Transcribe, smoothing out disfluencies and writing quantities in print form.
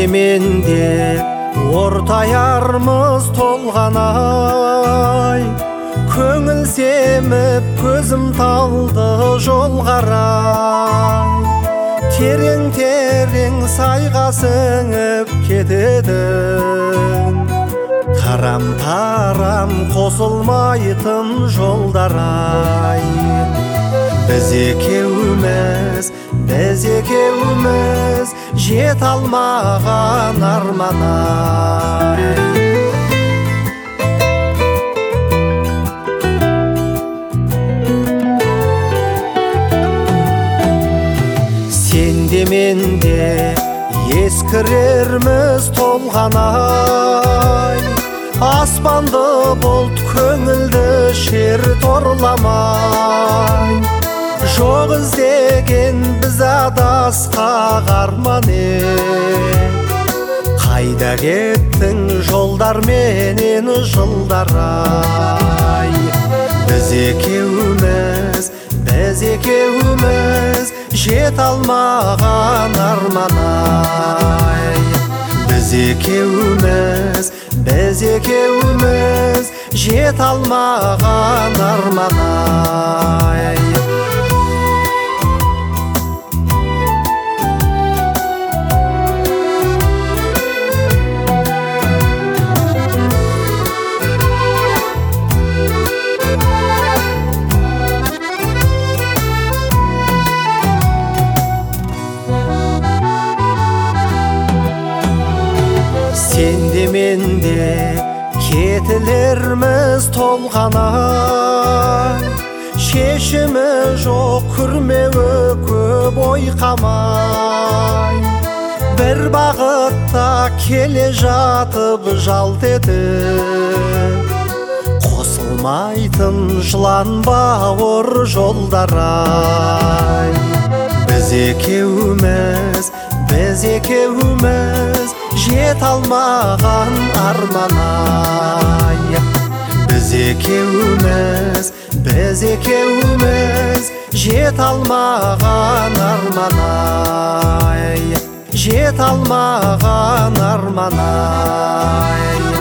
де менде ортаярмыз толғанай, көңіл семіп көзім талды жол қарай. Терең сайға сіңіп кетедің, тарам қосылмайтын жолдар-ай. Біз екеуміз жете алмаған арман-ай. Сен де мен де ескірерміз толғанай, аспанды бұлт көңілді шер торламай. Жоқ іздеген біз адасқақ арман ед, қайда кеттің жолдар менен жылдар-ай. Біз екеуміз жете алмаған арман-ай. Біз екеуміз жете алмаған арман-ай. Сен де мен де кетілерміз толғанай, шешімі жоқ күрмеуі көп ойқамай. Бір бағытта келе жатып жалт етіп, қосылмайтын жылан бауыр жолдар-ай. Біз екеуміз жете алмаған арман-ай. Біз екеуміз жете алмаған арман-ай. Жете алмаған арман-ай.